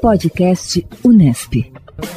Podcast Unesp.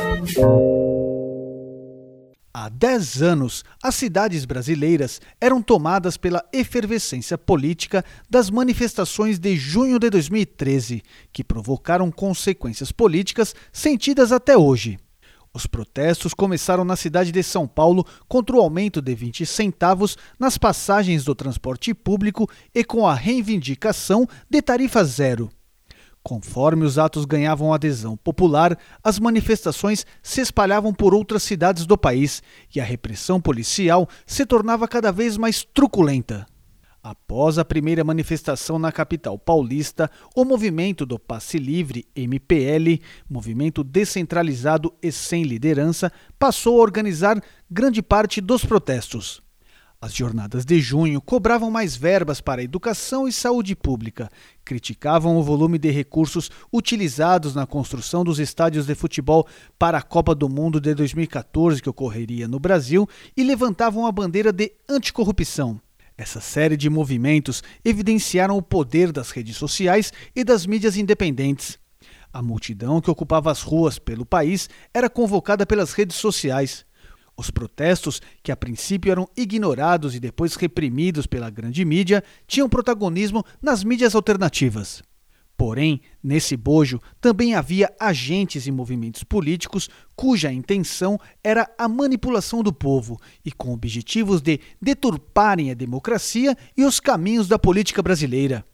Há 10 anos, as cidades brasileiras eram tomadas pela efervescência política das manifestações de junho de 2013, que provocaram consequências políticas sentidas até hoje. Os protestos começaram na cidade de São Paulo contra o aumento de 20 centavos nas passagens do transporte público e com a reivindicação de tarifa zero. Conforme os atos ganhavam adesão popular, as manifestações se espalhavam por outras cidades do país e a repressão policial se tornava cada vez mais truculenta. Após a primeira manifestação na capital paulista, o movimento do Passe Livre, MPL, movimento descentralizado e sem liderança, passou a organizar grande parte dos protestos. As jornadas de junho cobravam mais verbas para educação e saúde pública, criticavam o volume de recursos utilizados na construção dos estádios de futebol para a Copa do Mundo de 2014 que ocorreria no Brasil e levantavam a bandeira de anticorrupção. Essa série de movimentos evidenciaram o poder das redes sociais e das mídias independentes. A multidão que ocupava as ruas pelo país era convocada pelas redes sociais. Os protestos, que a princípio eram ignorados e depois reprimidos pela grande mídia, tinham protagonismo nas mídias alternativas. Porém, nesse bojo também havia agentes e movimentos políticos cuja intenção era a manipulação do povo e com objetivos de deturparem a democracia e os caminhos da política brasileira.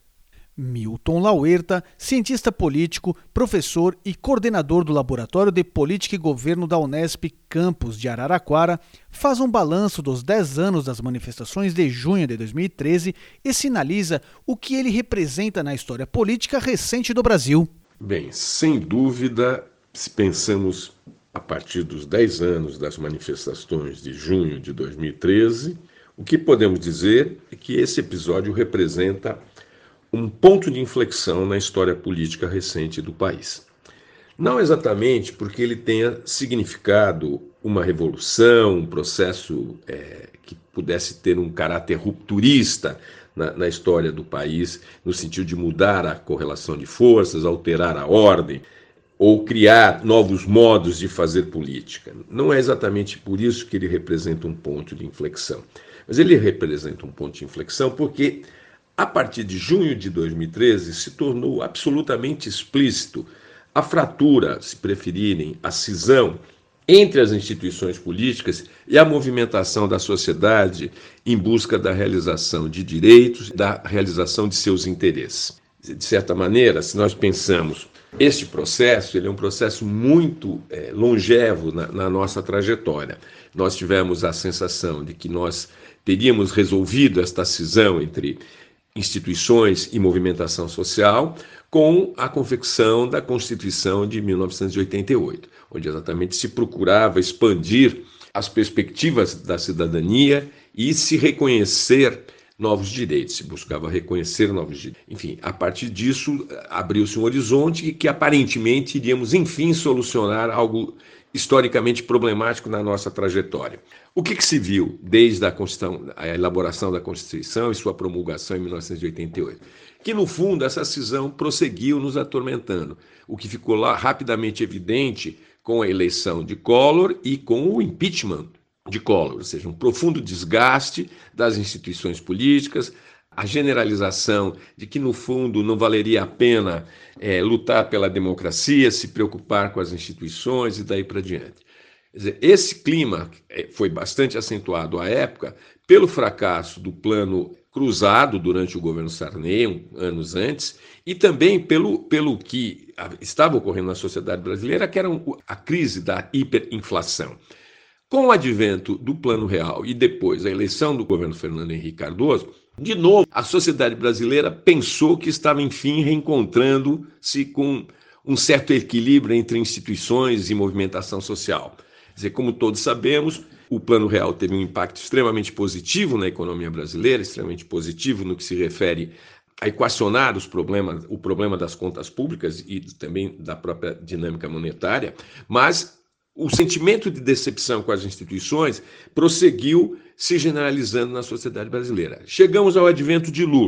Milton Lauerta, cientista político, professor e coordenador do Laboratório de Política e Governo da Unesp Campus de Araraquara, faz um balanço dos 10 anos das manifestações de junho de 2013 e sinaliza o que ele representa na história política recente do Brasil. Bem, sem dúvida, se pensamos a partir dos 10 anos das manifestações de junho de 2013, o que podemos dizer é que esse episódio representa um ponto de inflexão na história política recente do país. Não exatamente porque ele tenha significado uma revolução, um processo que pudesse ter um caráter rupturista na história do país, no sentido de mudar a correlação de forças, alterar a ordem, ou criar novos modos de fazer política. Não é exatamente por isso que ele representa um ponto de inflexão. Mas ele representa um ponto de inflexão porque a partir de junho de 2013, se tornou absolutamente explícito a fratura, se preferirem, a cisão entre as instituições políticas e a movimentação da sociedade em busca da realização de direitos, da realização de seus interesses. De certa maneira, se nós pensamos este processo, ele é um processo muito longevo na nossa trajetória. Nós tivemos a sensação de que nós teríamos resolvido esta cisão entre instituições e movimentação social com a confecção da Constituição de 1988, onde exatamente se procurava expandir as perspectivas da cidadania e se reconhecer novos direitos, se buscava reconhecer novos direitos. Enfim, a partir disso abriu-se um horizonte que aparentemente iríamos enfim solucionar algo historicamente problemático na nossa trajetória. O que se viu desde a elaboração da Constituição e sua promulgação em 1988? Que, no fundo, essa cisão prosseguiu nos atormentando, o que ficou lá rapidamente evidente com a eleição de Collor e com o impeachment de Collor, ou seja, um profundo desgaste das instituições políticas, a generalização de que, no fundo, não valeria a pena lutar pela democracia, se preocupar com as instituições e daí para diante. Quer dizer, esse clima foi bastante acentuado à época pelo fracasso do plano cruzado durante o governo Sarney, anos antes, e também pelo que estava ocorrendo na sociedade brasileira, que era a crise da hiperinflação. Com o advento do Plano Real e depois a eleição do governo Fernando Henrique Cardoso, de novo, a sociedade brasileira pensou que estava, enfim, reencontrando-se com um certo equilíbrio entre instituições e movimentação social. Quer dizer, como todos sabemos, o Plano Real teve um impacto extremamente positivo na economia brasileira, extremamente positivo no que se refere a equacionar o problema das contas públicas e também da própria dinâmica monetária, mas o sentimento de decepção com as instituições prosseguiu se generalizando na sociedade brasileira. Chegamos ao advento de Lula.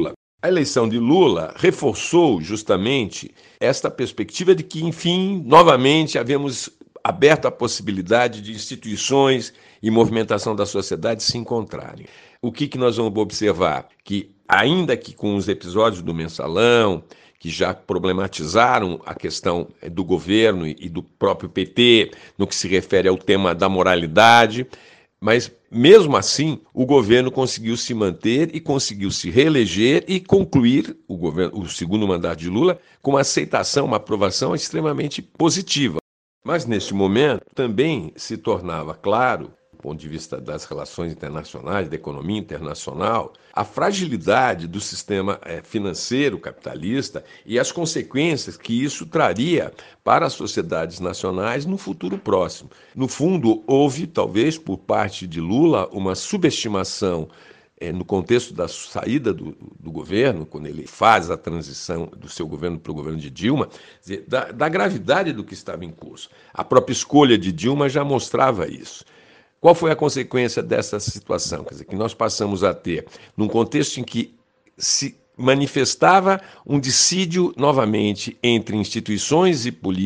A eleição de Lula reforçou justamente esta perspectiva de que, enfim, novamente havíamos aberto a possibilidade de instituições e movimentação da sociedade se encontrarem. O que nós vamos observar? Que, ainda que com os episódios do Mensalão, que já problematizaram a questão do governo e do próprio PT, no que se refere ao tema da moralidade, mas, mesmo assim, o governo conseguiu se manter e conseguiu se reeleger e concluir o segundo mandato de Lula com uma aceitação, uma aprovação extremamente positiva. Mas, neste momento, também se tornava claro, do ponto de vista das relações internacionais, da economia internacional, a fragilidade do sistema financeiro capitalista e as consequências que isso traria para as sociedades nacionais no futuro próximo. No fundo, houve, talvez, por parte de Lula, uma subestimação no contexto da saída do governo, quando ele faz a transição do seu governo para o governo de Dilma, da gravidade do que estava em curso. A própria escolha de Dilma já mostrava isso. Qual foi a consequência dessa situação? Quer dizer, que nós passamos a ter, num contexto em que se manifestava um dissídio novamente entre instituições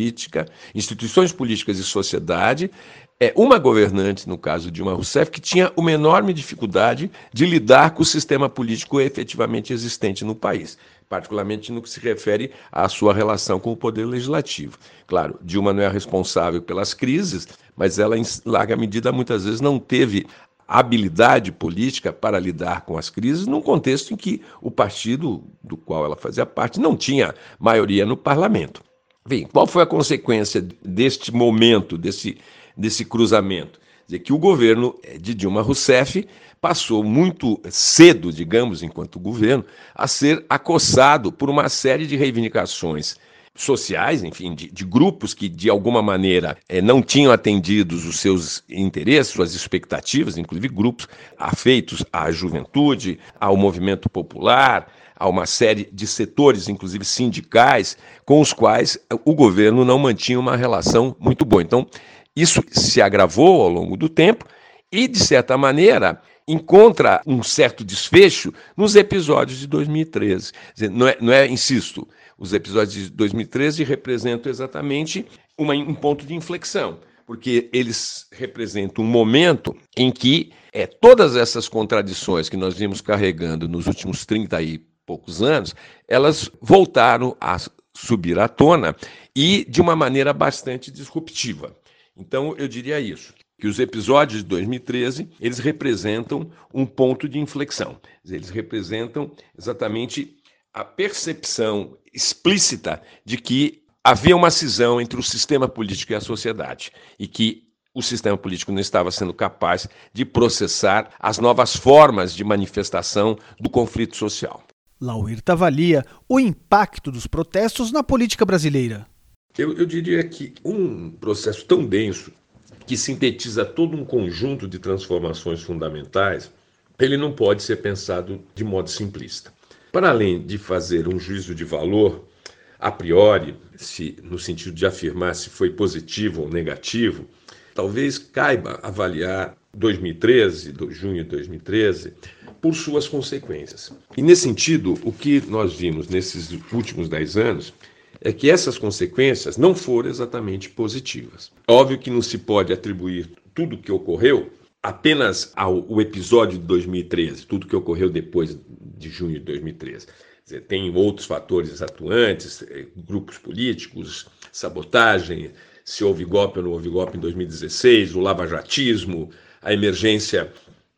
políticas e sociedade, uma governante, no caso de Dilma Rousseff, que tinha uma enorme dificuldade de lidar com o sistema político efetivamente existente no país, particularmente no que se refere à sua relação com o poder legislativo. Claro, Dilma não é responsável pelas crises, mas ela, em larga medida, muitas vezes não teve habilidade política para lidar com as crises, num contexto em que o partido do qual ela fazia parte não tinha maioria no parlamento. Bem, qual foi a consequência deste momento, desse cruzamento? Quer dizer, que o governo de Dilma Rousseff passou muito cedo, digamos, enquanto governo, a ser acossado por uma série de reivindicações sociais, enfim, de grupos que, de alguma maneira, não tinham atendido os seus interesses, suas expectativas, inclusive grupos afeitos à juventude, ao movimento popular, a uma série de setores, inclusive sindicais, com os quais o governo não mantinha uma relação muito boa. Então, isso se agravou ao longo do tempo e, de certa maneira, encontra um certo desfecho nos episódios de 2013. Quer dizer, insisto, os episódios de 2013 representam exatamente um ponto de inflexão, porque eles representam um momento em que todas essas contradições que nós vimos carregando nos últimos 30 e poucos anos, elas voltaram a subir à tona e de uma maneira bastante disruptiva. Então, eu diria isso, que os episódios de 2013, eles representam um ponto de inflexão. Eles representam exatamente a percepção explícita de que havia uma cisão entre o sistema político e a sociedade e que o sistema político não estava sendo capaz de processar as novas formas de manifestação do conflito social. Lauerta avalia o impacto dos protestos na política brasileira. Eu diria que um processo tão denso, que sintetiza todo um conjunto de transformações fundamentais, ele não pode ser pensado de modo simplista. Para além de fazer um juízo de valor, a priori, no sentido de afirmar se foi positivo ou negativo, talvez caiba avaliar 2013, junho de 2013, por suas consequências. E, nesse sentido, o que nós vimos nesses últimos 10 anos é que essas consequências não foram exatamente positivas. Óbvio que não se pode atribuir tudo o que ocorreu apenas ao episódio de 2013, tudo que ocorreu depois de junho de 2013. Quer dizer, tem outros fatores atuantes, grupos políticos, sabotagem, se houve golpe ou não houve golpe em 2016, o lavajatismo, a emergência,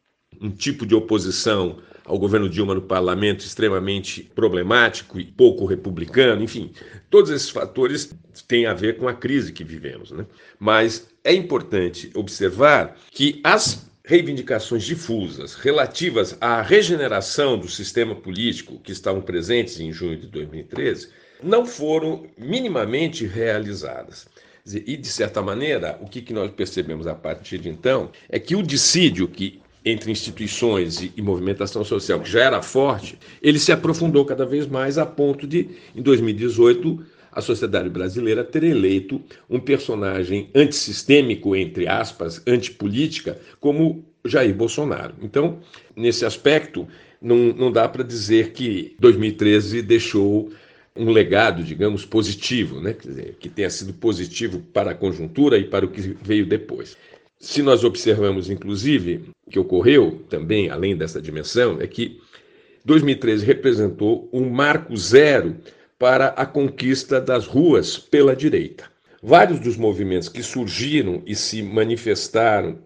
um tipo de oposição ao governo Dilma no parlamento extremamente problemático e pouco republicano, enfim, todos esses fatores têm a ver com a crise que vivemos, né? Mas é importante observar que as reivindicações difusas relativas à regeneração do sistema político que estavam presentes em junho de 2013 não foram minimamente realizadas. E, de certa maneira, o que nós percebemos a partir de então é que o dissídio entre instituições e movimentação social, que já era forte, ele se aprofundou cada vez mais a ponto de, em 2018, a sociedade brasileira ter eleito um personagem antissistêmico, entre aspas, antipolítica, como Jair Bolsonaro. Então, nesse aspecto, não dá para dizer que 2013 deixou um legado, digamos, positivo, né? Quer dizer, que tenha sido positivo para a conjuntura e para o que veio depois. Se nós observamos, inclusive, o que ocorreu também, além dessa dimensão, é que 2013 representou um marco zero para a conquista das ruas pela direita. Vários dos movimentos que surgiram e se manifestaram,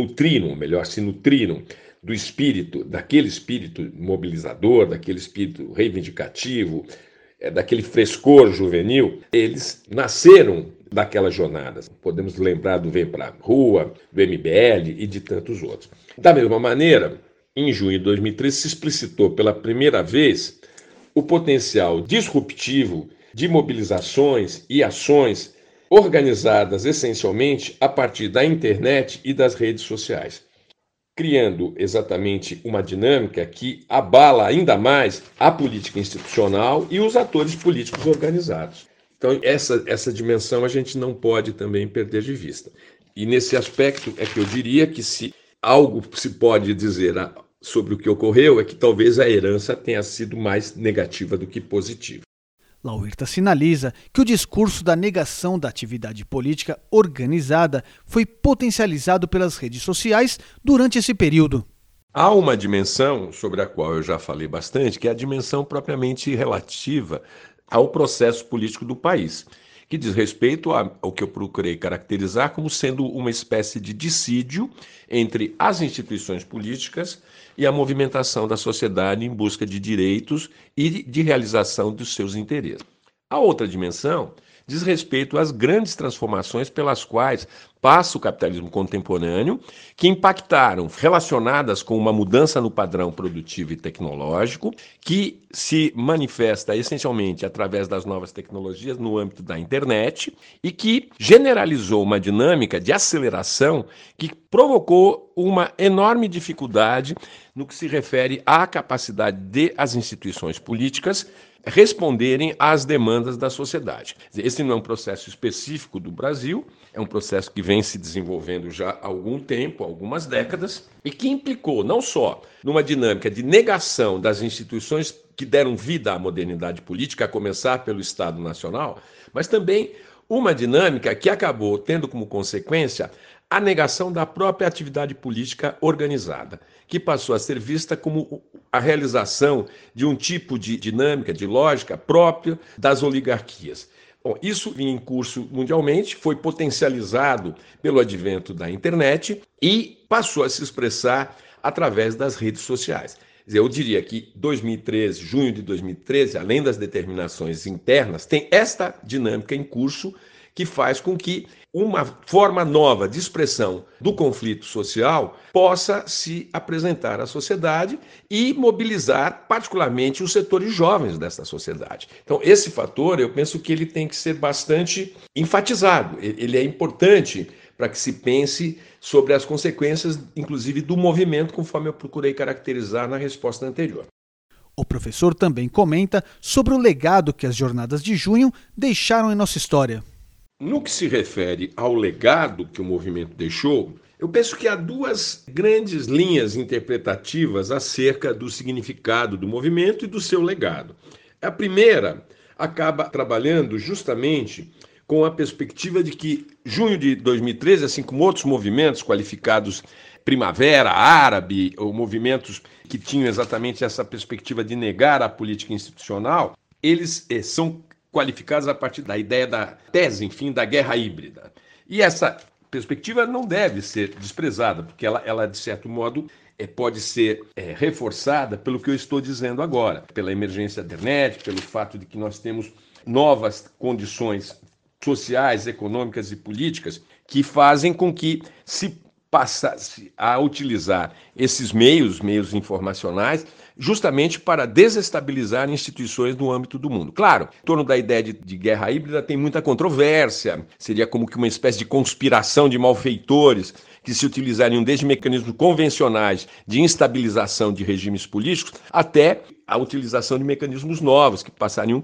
se nutriram do espírito, daquele espírito mobilizador, daquele espírito reivindicativo, daquele frescor juvenil, eles nasceram daquelas jornadas. Podemos lembrar do Vem Pra Rua, do MBL e de tantos outros. Da mesma maneira, em junho de 2013 se explicitou pela primeira vez o potencial disruptivo de mobilizações e ações organizadas essencialmente a partir da internet e das redes sociais, criando exatamente uma dinâmica que abala ainda mais a política institucional e os atores políticos organizados. Então, essa dimensão a gente não pode também perder de vista. E nesse aspecto é que eu diria que se algo se pode dizer sobre o que ocorreu, é que talvez a herança tenha sido mais negativa do que positiva. Lauirta sinaliza que o discurso da negação da atividade política organizada foi potencializado pelas redes sociais durante esse período. Há uma dimensão sobre a qual eu já falei bastante, que é a dimensão propriamente relativa ao processo político do país, que diz respeito ao que eu procurei caracterizar como sendo uma espécie de dissídio entre as instituições políticas e a movimentação da sociedade em busca de direitos e de realização dos seus interesses. A outra dimensão diz respeito às grandes transformações pelas quais passa o capitalismo contemporâneo, que impactaram, relacionadas com uma mudança no padrão produtivo e tecnológico, que se manifesta essencialmente através das novas tecnologias no âmbito da internet e que generalizou uma dinâmica de aceleração que provocou uma enorme dificuldade no que se refere à capacidade das instituições políticas responderem às demandas da sociedade. Esse não é um processo específico do Brasil, é um processo que vem se desenvolvendo já há algum tempo, algumas décadas, e que implicou não só numa dinâmica de negação das instituições que deram vida à modernidade política, a começar pelo Estado Nacional, mas também uma dinâmica que acabou tendo como consequência a negação da própria atividade política organizada, que passou a ser vista como a realização de um tipo de dinâmica, de lógica própria das oligarquias. Bom, isso vinha em curso mundialmente, foi potencializado pelo advento da internet e passou a se expressar através das redes sociais. Quer dizer, eu diria que 2013, junho de 2013, além das determinações internas, tem esta dinâmica em curso que faz com que uma forma nova de expressão do conflito social possa se apresentar à sociedade e mobilizar particularmente os setores jovens dessa sociedade. Então, esse fator, eu penso que ele tem que ser bastante enfatizado. Ele é importante para que se pense sobre as consequências, inclusive, do movimento, conforme eu procurei caracterizar na resposta anterior. O professor também comenta sobre o legado que as jornadas de junho deixaram em nossa história. No que se refere ao legado que o movimento deixou, eu penso que há duas grandes linhas interpretativas acerca do significado do movimento e do seu legado. A primeira acaba trabalhando justamente com a perspectiva de que junho de 2013, assim como outros movimentos qualificados Primavera Árabe, ou movimentos que tinham exatamente essa perspectiva de negar a política institucional, eles são qualificados a partir da ideia da tese, enfim, da guerra híbrida. E essa perspectiva não deve ser desprezada, porque ela de certo modo, pode ser reforçada pelo que eu estou dizendo agora, pela emergência da internet, pelo fato de que nós temos novas condições sociais, econômicas e políticas que fazem com que se passasse a utilizar esses meios informacionais, justamente para desestabilizar instituições no âmbito do mundo. Claro, em torno da ideia de guerra híbrida tem muita controvérsia, seria como que uma espécie de conspiração de malfeitores que se utilizariam desde mecanismos convencionais de instabilização de regimes políticos até a utilização de mecanismos novos que passariam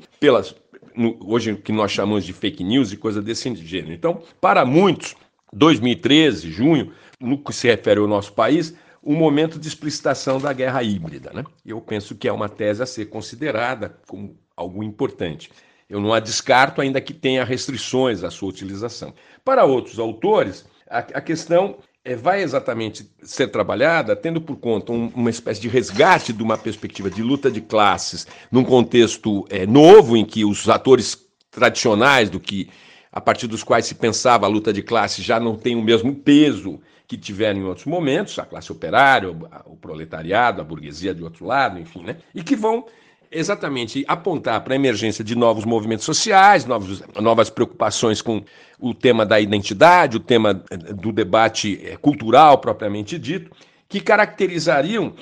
hoje o que nós chamamos de fake news e coisa desse gênero. Então, para muitos, 2013, junho, no que se refere ao nosso país, um momento de explicitação da guerra híbrida, né? Eu penso que é uma tese a ser considerada como algo importante. Eu não a descarto, ainda que tenha restrições à sua utilização. Para outros autores, a questão vai exatamente ser trabalhada tendo por conta uma espécie de resgate de uma perspectiva de luta de classes num contexto novo, em que os atores tradicionais a partir dos quais se pensava a luta de classes já não tem o mesmo peso que tiveram em outros momentos, a classe operária, o proletariado, a burguesia de outro lado, enfim, né? E que vão exatamente apontar para a emergência de novos movimentos sociais, novas preocupações com o tema da identidade, o tema do debate cultural propriamente dito, que caracterizariam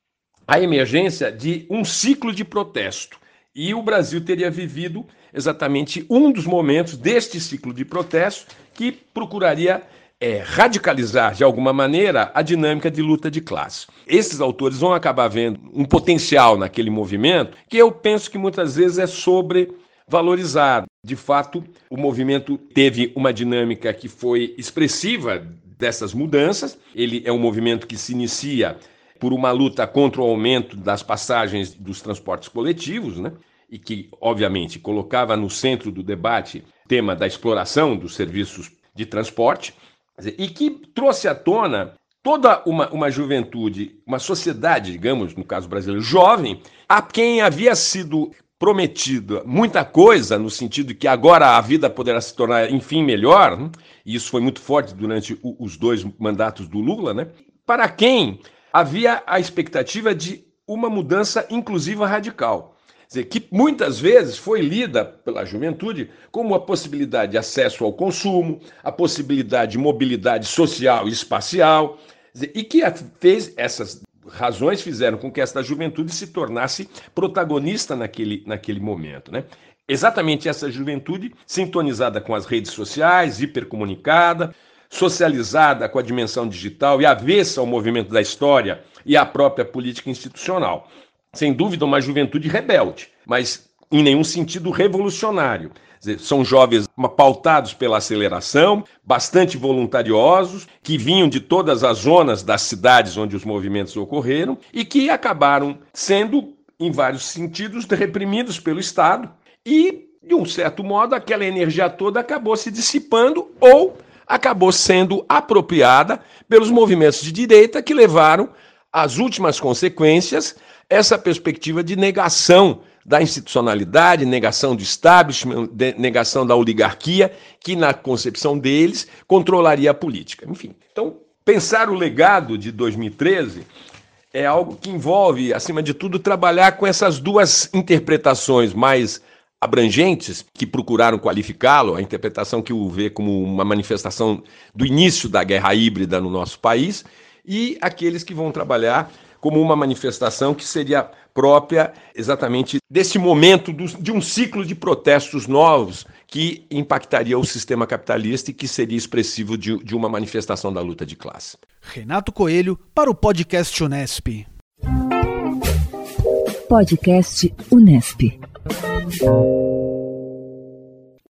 a emergência de um ciclo de protesto. E o Brasil teria vivido exatamente um dos momentos deste ciclo de protesto que procuraria radicalizar, de alguma maneira, a dinâmica de luta de classe. Esses autores vão acabar vendo um potencial naquele movimento que eu penso que muitas vezes é sobrevalorizado. De fato, o movimento teve uma dinâmica que foi expressiva dessas mudanças. Ele é um movimento que se inicia por uma luta contra o aumento das passagens dos transportes coletivos, né? E que, obviamente, colocava no centro do debate o tema da exploração dos serviços de transporte, e que trouxe à tona toda uma juventude, uma sociedade, digamos, no caso brasileiro, jovem, a quem havia sido prometida muita coisa, no sentido de que agora a vida poderá se tornar, enfim, melhor, né? E isso foi muito forte durante os 2 mandatos do Lula, né? Para quem havia a expectativa de uma mudança inclusiva radical. Quer dizer, que muitas vezes foi lida pela juventude como a possibilidade de acesso ao consumo, a possibilidade de mobilidade social e espacial, quer dizer, e que essas razões fizeram com que esta juventude se tornasse protagonista naquele momento, né? Exatamente essa juventude sintonizada com as redes sociais, hipercomunicada, socializada com a dimensão digital e avessa ao movimento da história e à própria política institucional. Sem dúvida, uma juventude rebelde, mas em nenhum sentido revolucionário. Quer dizer, são jovens pautados pela aceleração, bastante voluntariosos, que vinham de todas as zonas das cidades onde os movimentos ocorreram e que acabaram sendo, em vários sentidos, reprimidos pelo Estado e, de um certo modo, aquela energia toda acabou se dissipando ou acabou sendo apropriada pelos movimentos de direita que levaram às últimas consequências essa perspectiva de negação da institucionalidade, negação do establishment, negação da oligarquia, que na concepção deles controlaria a política. Enfim, então pensar o legado de 2013 é algo que envolve, acima de tudo, trabalhar com essas 2 interpretações mais abrangentes que procuraram qualificá-lo, a interpretação que o vê como uma manifestação do início da guerra híbrida no nosso país, e aqueles que vão trabalhar como uma manifestação que seria própria exatamente desse momento de um ciclo de protestos novos que impactaria o sistema capitalista e que seria expressivo de uma manifestação da luta de classe. Renato Coelho para o podcast Unesp. Podcast Unesp.